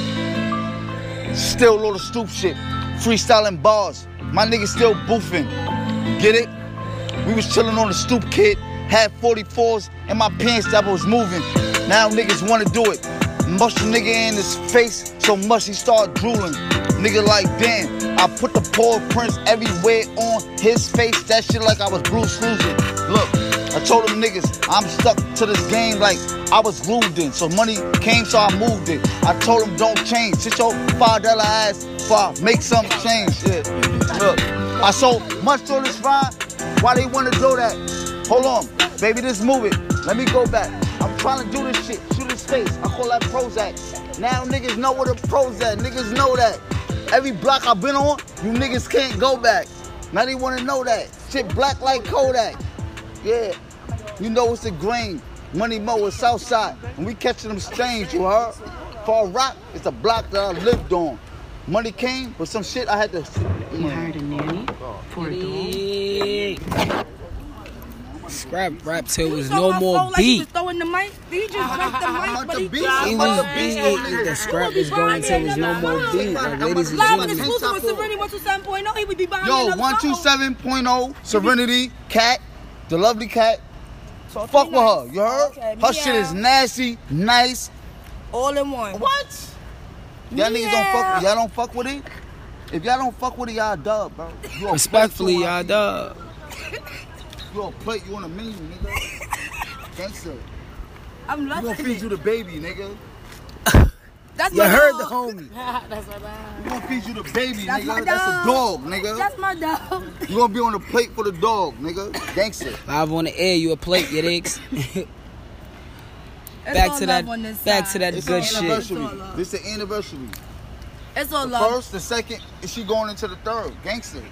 Still a lot of stoop shit. Freestyling bars. My niggas still boofing. Get it? We was chilling on the stoop, kid. Had forty-fours in my pants that was moving. Now niggas wanna do it. Mush the nigga in his face so much he start drooling. Nigga like, damn, I put the paw prints everywhere on his face. That shit like I was Bruce losing. Look. I told them niggas, I'm stuck to this game like I was glued in. So money came, so I moved it. I told them don't change. Sit your five dollar ass for make some change. Yeah. Look, I sold much on this ride. Why they wanna do that? Hold on, baby, just move it. Let me go back. I'm trying to do this shit. Shoot his face. I call that Prozac. Now niggas know what a Prozac. Niggas know that. Every block I've been on, you niggas can't go back. Now they wanna know that. Shit black like Kodak. Yeah, you know it's the grain. Money Mo is Southside, and we catching them strange, you heard? For a rock, it's a block that I lived on. Money came, but some shit I had to... You hired a nanny for a dog? Scrap rap till it was no more beat. He was throwing the mic. He just dropped the mic, but he It was beat. The scrap was going till there was no more beat. Like, ladies and live with gentlemen. exclusive with Serenity one twenty-seven point oh. He would be buying Yo, another one song. twenty-seven point oh, Serenity, Cat, the lovely Cat. So Fuck with nice. her, you heard? Okay, Her shit is nasty, nice. All in one. What? Y'all niggas don't fuck with, y'all don't fuck with it? If y'all don't fuck with it, y'all dub, bro. You a Respectfully, plate, y'all dub. You a plate, you on a menu, nigga. Gangster. I'm We gonna loving feed it. you the baby, nigga. That's You my heard dog. the homie. That's my dog. We gonna feed you the baby, That's my nigga. That's a dog, nigga. That's my dog. You gonna be on the plate for the dog, nigga. Gangster. Live on the air, you a plate, you digs. It's Back all to love that, on this back side. to that It's good an shit. anniversary. It's all love. This is the anniversary. It's all The love. first, the second, is she going into the third. Gangster.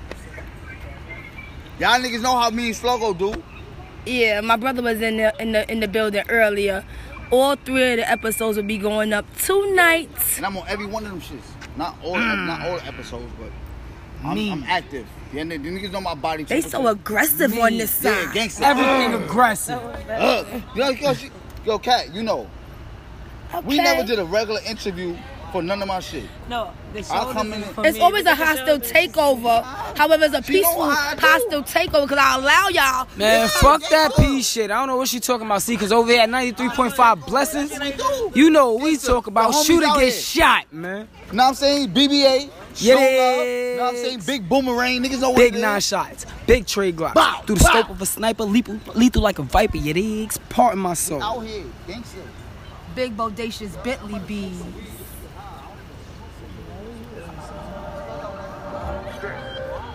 Y'all niggas know how me and Sluggo do. Yeah, my brother was in the in the in the building earlier. All three of the episodes will be going up tonight. And I'm on every one of them shits. Not all, not all the episodes, but I'm, I'm active. Yeah, the niggas know my body. They so aggressive on this side. Yeah, gangster. Everything aggressive. Uh, yo, yo, she, yo, Cat, you know. We Okay. never did a regular interview for none of my shit. No, the show I'll come in. for It's me. always a The show hostile is- takeover. However, it's a She know peaceful how I do. hostile takeover because I allow y'all. Man, fuck that P shit. I don't know what she talking about. See, because over here at ninety-three point five Blessings, you know what we talk about. The homies Shooter out get here. shot, man. Know what I'm saying? B B A. Yeah. Show love. Know what I'm saying? Big boomerang. Niggas know what Big it is. nine shots. Big trade glock. Bow, Through the bow. scope of a sniper, lethal, lethal like a viper. You digs? Part of my soul. Out here. Gangster. Big bodacious Bentley bees.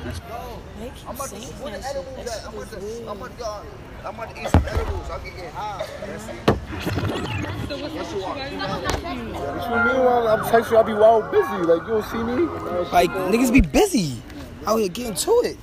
I'm about to see what the edibles at. I'm about to, I'm about to go. I'm about to eat some edibles. I'm getting high. That's it. What you mean? I'm texting you, I be wild busy. Like, you don't see me? Like, niggas be busy out here getting to it.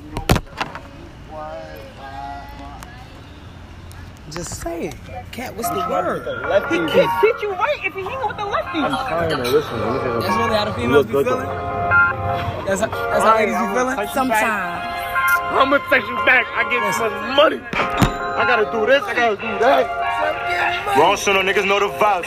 Just saying. Cat, what's the word? He can't treat you right if he hang with the lefties. I'm trying to listen. That's really how the females be feeling? That's how, that's how ladies be feeling? Sometimes. I'm gonna text you back. I get some money. I gotta do this. I gotta do that. Wrong son, no niggas know the vibes.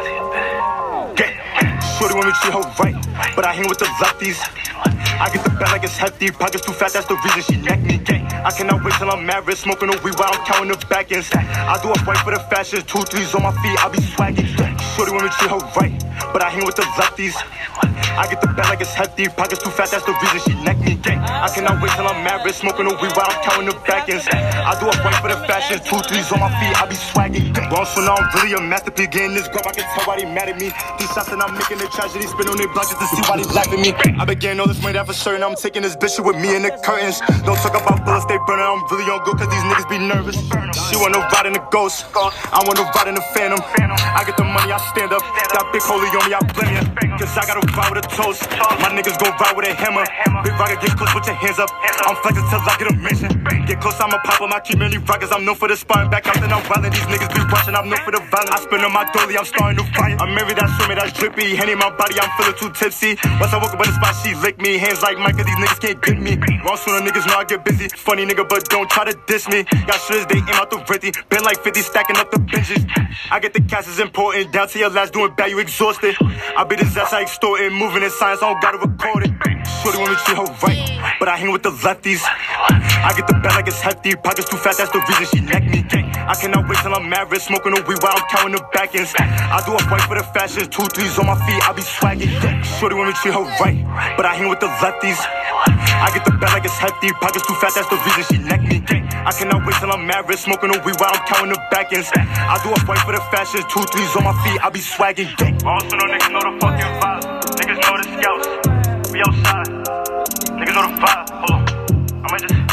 Yeah. Shorty want me to treat her right, but I hang with the lefties. I get the bag like it's hefty. Pockets too fat, that's the reason she neck me. Yeah. I cannot wait till I'm married, smoking a weed while I'm counting the back ends. I do a fight for the fashion, two threes on my feet, I be swagging. Shorty want me to treat her right, but I hang with the lefties. I get the bag like it's hefty. Pockets too fat, that's the reason she neck me. Yeah. I cannot wait till I'm married, smoking a weed while I'm counting the back ends. I do a fight for the fashion, two threes on my feet, I be swagging. Wrong, so now I'm really a masterpiece. Getting this grub, I can tell why they mad at me. These shots and I'm making a tragedy, spin on their blocks just to see why they laugh at me. I been getting all this money that for certain. I'm taking this bitch with me in the curtains. Don't talk about bullets, they burning. I'm really on good cause these niggas be nervous. She wanna ride in the ghost, I wanna ride in the phantom. I get the money, I stand up. That big holy on me, I blame ya. Cause I gotta ride with a toast. My niggas gon' ride with a hammer. Big rocket, get close, put your hands up. I'm flexing till I get a mention. Get close, I'ma pop on my community rockets. I'm known for the sparring back out, then I'm wildin'. These niggas be rushing, I'm known for the violence. I spin on my dolly, I'm starting to fight. I'm married, that's swimming, that's drippy. Henny my body, I'm feeling too tipsy. Once I woke up in the spot, she licked me. Hands like Micah, these niggas can't get me. Wrong sooner, niggas know I get busy. Funny nigga, but don't try to diss me. Got shooters, they aim out the fifty. Been like fifty, stacking up the benches. I get the cash is important. Down to your last, doing bad, you exhausted. I be disaster, I extorting. Moving in science, I don't gotta record it. Shorty want me to treat her right, but I hang with the lefties. I get the bag like it's hefty. Pockets too fat, that's the reason she neck me. I cannot wait till I'm married, smoking a weed while I'm counting the back ends. I do a fight for the fashion, two threes on my feet, I be swagging. Shorty want me to treat her right, but I hang with the lefties. I get the bag like it's hefty. Pockets too fat, that's the reason she neck me. I cannot wait till I'm married, smoking a weed while I'm counting the back ends. I do a fight for the fashion, two threes on my feet, I be swagging. Also no niggas know the fucking vibe. Niggas know the scouts. We outside. Niggas know the vibe. Hold on. I might just.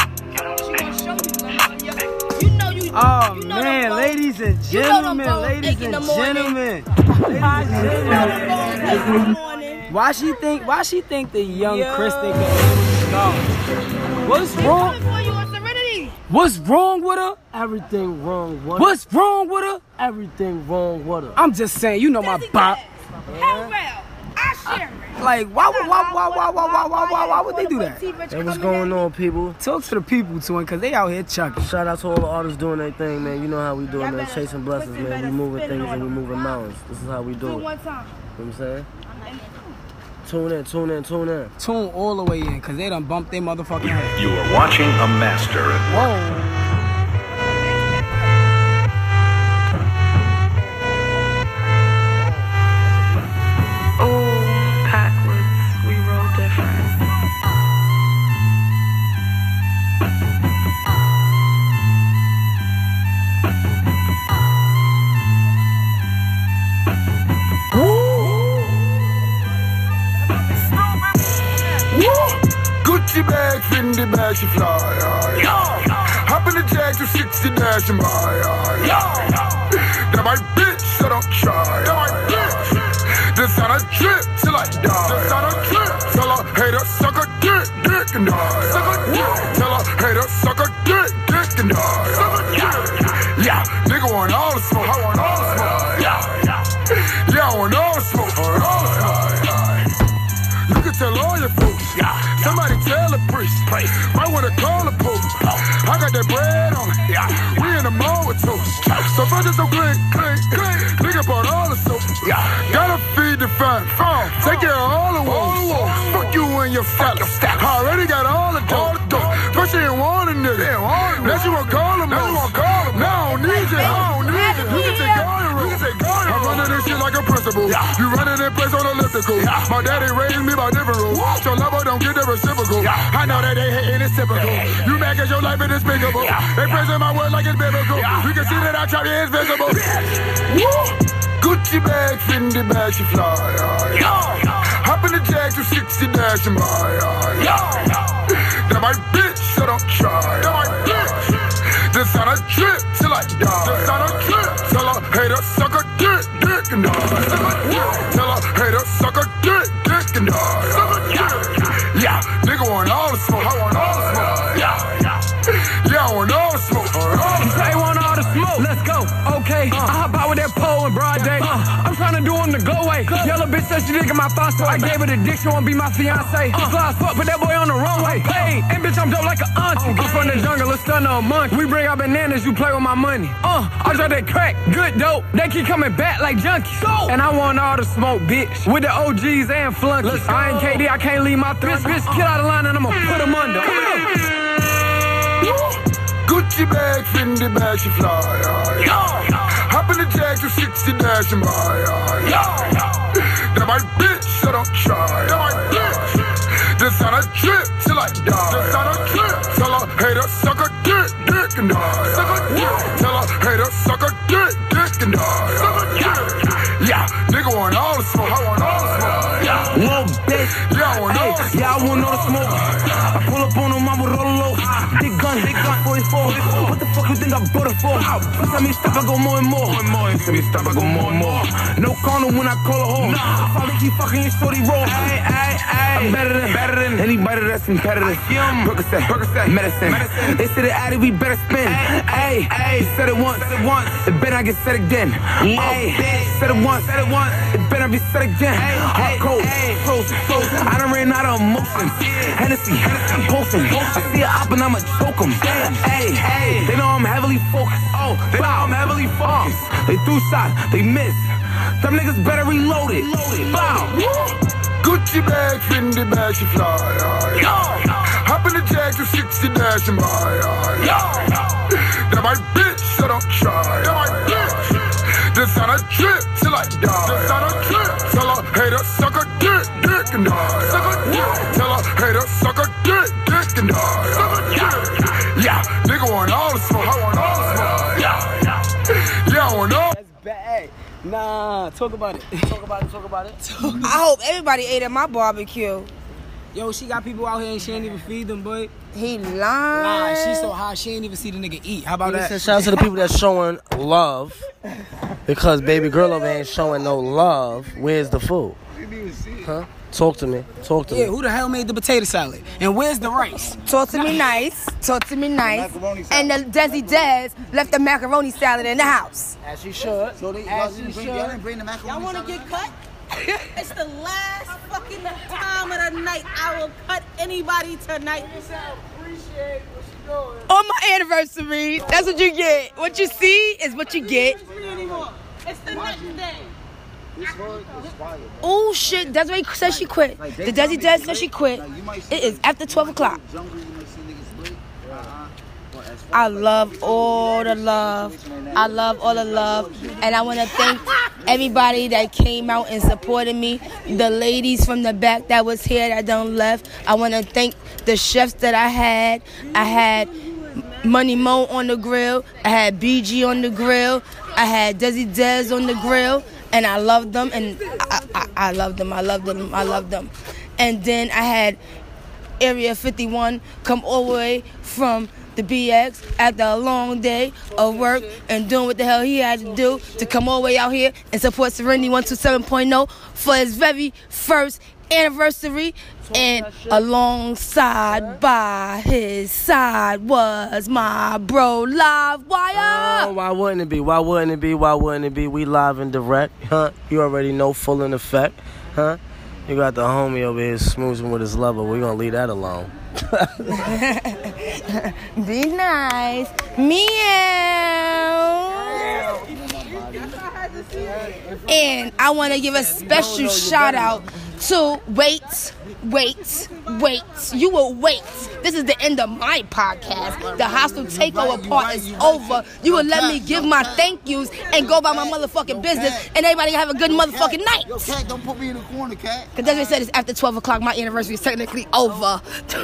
Oh man, ladies and gentlemen, ladies and gentlemen, ladies and gentlemen. Why she think? Why she think the young Kristen can go? What's wrong? What's wrong with her? Everything wrong with her. What's wrong with her? Everything wrong with her. I'm just saying, you know my bop. Hell well, I share it. Like, why would why why why why why why why why would they do that? Hey, what's going on, people? Talk to the people, twin, cause they out here chucking. Shout out to all the artists doing their thing, man. You know how we do it, man. Chasing blessings, man. We moving things and we moving mountains. This is how we do it. You know what I'm saying? Tune in, tune in, tune in. Tune all the way in, cause they done bumped their motherfucking head. You are watching a master. Whoa. Gucci bag, Fendi bag, she fly, yeah, yeah. Hop in the Jag to sixty dash and buy, yeah, yeah. That my bitch, so don't try, that my bitch. This on a trip till I die. This on a trip. Tell her, hater, suck a dick, dick and die. Suck a dick. Tell her, hater, suck a dick, dick and die. Suck a dick. Yeah, nigga want all the smoke. I want all the smoke. Yeah, yeah. Yeah, I want all the smoke. All the smoke. You can tell all your folks. Yeah. Somebody tell a priest. Might wanna call a pope. I got that bread on it. Yeah. We in the mall with toast. So if I just so clean, clean, clean. Nigga bought all the soap. Yeah. Gotta feed the fam. Take care of all the wolves. Fuck you and your stack. I already got all the dope. First you didn't want a nigga. Now you wanna call him. Now you wanna call him. Now I don't need you. I don't need you. You can take all your rules. I'm running this shit like a principal. You running in place on elliptical. My daddy raised me by different rules. So level don't get the reciprocal. I know that they hating it's typical. You mad cause your life is despicable. They praising my word like it's biblical. You can see that I try to be invisible. Gucci bag, Fendi bag, she fly. Yeah, yeah. Hop in the Jag to sixty dash and buy. Yeah, yeah. That my my bitch, so don't try. That my bitch. This on a trip till I die. This on a trip. Tell her, hater, suck a dick, dick and die. Tell her, hater, suck a dick, dick and die. Yeah, nigga want all the smoke. I want all the smoke. Yeah, yeah. Yeah, I want all the smoke. They want all the smoke. Let's go. Okay. Uh, I hop out with that pole in broad day. Uh, I'm trying to do him the go way. Yellow bitch said she digging my thoughts, so I gave her the dick. She wanna be my fiance. Uh, Fly as fuck, put that boy on the runway. Hey, and bitch, I'm dope like an auntie. I'm from the jungle, a stunner a month. We bring out bananas, you play with my money. Uh, I drop that crack, good dope. They keep coming back like junkies. And I want all the smoke, bitch. With the O Gs and flunkies. I ain't K D, I can't leave my threats. Bitch, get out of line and I'ma put them under. Gucci bag, Fendi bag, she fly. Yeah, yeah. Hop in the Jag to sixty dash and buy. Yeah, yeah. That my bitch, so don't try. That my bitch. This on a trip till I die. This on a trip. Tell her, hater, suck a dick, dick and die. Suck a dick. Tell her, hater, suck a dick, dick and die. Suck a dick. Yeah, nigga want all the smoke. I want all the smoke. Yeah, little bitch. Yeah, I want all the smoke. Yeah, I want all the smoke. I pull up on them, I will roll low. Big gun, big gun, forty-four. What the fuck you think I bought it for? Every time you stop, I go more and more. Every time you stop, I go more and more. No corner when I call a hoe. I probably keep fucking your shorty roll. Ay, ay, ay. I'm better than, better than anybody that's competitive. Percocet, Percocet, medicine. medicine. They said it added, we better spin. Ay, ay, said it once, said it once. It better not get said again. Ay, said it once, said it once. It better not be said again. Hot cold, frozen, frozen. I done ran out of emotions. Hennessy, Hennessy, posting. I see a op and I'ma choke him. Ay, ay, they know I'm heavily focused. Oh, they know I'm heavily focused. They threw shots, they missed. Them niggas better reload it. Bow. Gucci bag, Fendi bag, she fly. Yeah, yeah. Hop in the Jag to sixty dash and buy. Yeah, yeah. That my bitch, so don't try. That my bitch. This on a trip till I die. This on a trip. Tell her, hater, suck a dick, dick and die. Suck a dick. Tell her, hater, suck a dick, dick and die. Suck a dick. Yeah, nigga want all the smoke. I want all the smoke. Yeah, yeah. Yeah, I want all. That's bad. Nah, talk about it. Talk about it, talk about it. I hope everybody ate at my barbecue. Yo, she got people out here and she ain't even feed them, boy. He lying. Nah, she so high, she ain't even see the nigga eat. How about Listen, that? shout out to the people that's showing love. Because baby girl over here ain't showing no love. Where's the food? Huh? Talk to me. Talk to Yeah, me. who the hell made the potato salad? And where's the rice? Talk to me nice. Talk to me nice. And the Desi Des left the macaroni salad in the house. As she should. So they, As y'all, she didn't bring, should. y'all didn't bring the macaroni Y'all want to salad? get cut? It's the last fucking time of the night. I will cut anybody tonight. On my anniversary, that's what you get. What you see is what you get. It's the next day. Oh shit, Desiree said she quit. The Desi Des said she quit. It is after twelve o'clock. I love all the love. I love all the love. And I want to thank everybody that came out and supported me. The ladies from the back that was here that done left. I want to thank the chefs that I had. I had Money Mo on the grill. I had B G on the grill. I had Desi Des on the grill. And I loved them. And I, I, I loved them. I loved them. I loved them. And then I had Area fifty-one come all the way from the B X after a long day of work and doing what the hell he had to do to come all the way out here and support Serenity one two seven point oh for his very first anniversary. And alongside by his side was my bro Live Wire. Oh, why wouldn't it be? Why wouldn't it be? Why wouldn't it be? We live and direct, huh? You already know, full in effect, huh? You got the homie over here smoozing with his lover. We're gonna leave that alone. Be nice. Meow. And I want to give a special shout out to Wait, Wait, Wait. You will wait. This is the end of my podcast. The hostile takeover part is over. You will let me give my thank yous and go about my motherfucking business, and everybody have a good motherfucking night. Yo, Cat, don't put me in the corner, Cat. Because that's what I said, it's after twelve o'clock. My anniversary is technically over.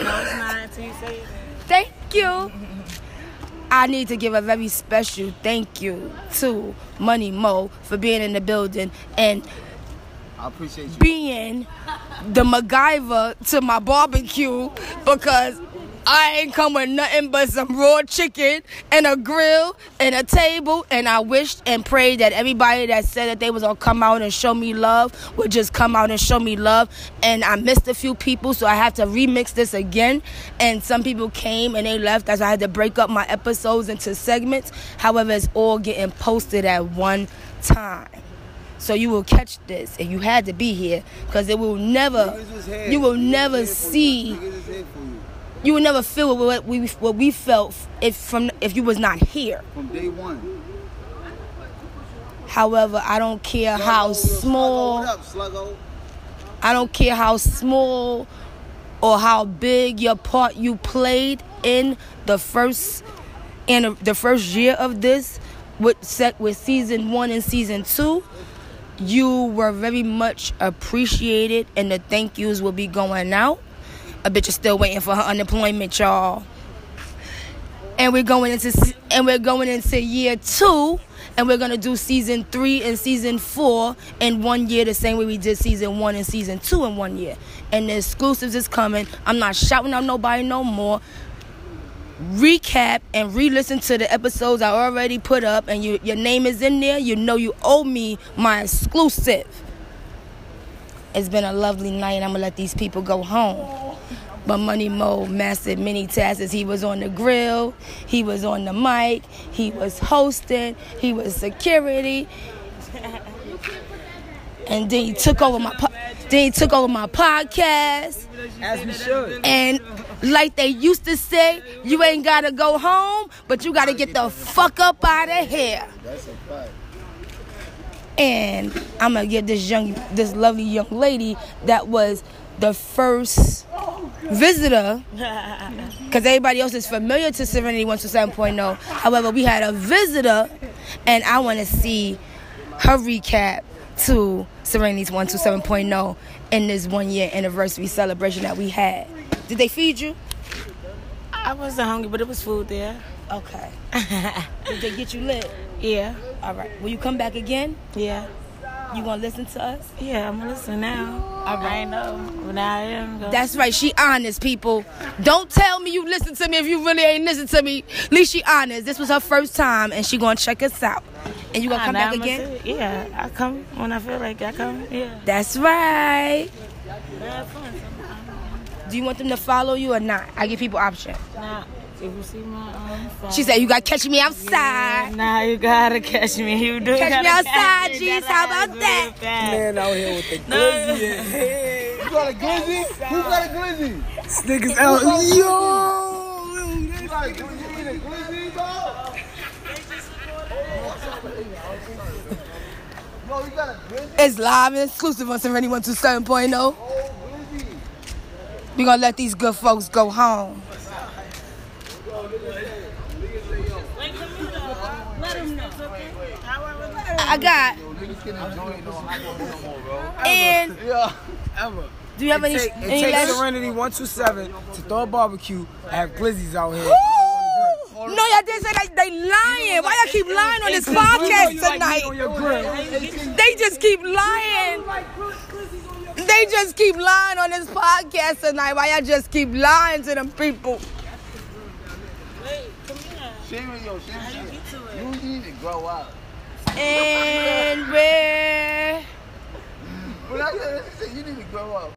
Thank you. I need to give a very special thank you to Money Mo for being in the building and I appreciate you. being the MacGyver to my barbecue, because I ain't come with nothing but some raw chicken and a grill and a table, and I wished and prayed that everybody that said that they was gonna come out and show me love would just come out and show me love. And I missed a few people, so I have to remix this again. And some people came and they left, as I had to break up my episodes into segments. However, it's all getting posted at one time. So you will catch this, and you had to be here, because it will never, you will never see, you will never feel what we what we felt if from if you was not here. From day one. However, I don't care how small, I don't care how small or how big your part you played in the first in the first year of this, with set with season one and season two. You were very much appreciated, and the thank yous will be going out. A bitch is still waiting for her unemployment, y'all. And we're going into and we're going into year two, and we're gonna do season three and season four in one year, the same way we did season one and season two in one year. And the exclusives is coming. I'm not shouting out nobody no more. Recap and re-listen to the episodes I already put up, and you, your name is in there. You know you owe me my exclusive. It's been a lovely night. I'm gonna let these people go home. But Money Mo mastered many tasks. He was on the grill, he was on the mic, he was hosting, he was security, and then he took over my po- then he took over my podcast. As we should. And like they used to say, you ain't gotta go home, but you gotta get the fuck up out of here. That's a fact. And I'm gonna give this young, this lovely young lady that was the first visitor, because everybody else is familiar to Serenity one two seven point oh. However, we had a visitor, and I want to see her recap to Serenity's one two seven point oh in this one year anniversary celebration that we had. Did they feed you? I wasn't hungry, but it was food there. Okay. Did they get you lit? Yeah. All right. Will you come back again? Yeah. You gonna listen to us? Yeah, I'm gonna listen now. All right. I know, but now I am. Gonna... That's right. She honest, people. Don't tell me you listen to me if you really ain't listen to me. At least she honest. This was her first time, and she gonna check us out. And you gonna come back again? Yeah, I come when I feel like I come. Yeah. That's right. Do you want them to follow you or not? I give people options. Nah. If you see my um, phone. She said you gotta catch me outside. Yeah, nah, you gotta catch me. You do catch gotta me outside, catch G's. How about that? Man out here with the glizzy. No. Hey. You got a glizzy? Who got a glizzy? This nigga's out. Yo. You got a glizzy? You need a glizzy, dog? Yo, you got a glizzy? It's live and exclusive on Serenity one two seven point oh. We gonna let these good folks go home. I got. And do you have any? It any takes last- Serenity one two seven to throw a barbecue and have glizzies out here. No, y'all didn't say that. They lying. Why y'all keep lying on this podcast tonight? They just keep lying. They just keep lying on this podcast tonight. Why y'all just keep lying to them people? Sharon, yo, Sharon, you need to grow up. And where? Well, I said you need to grow up.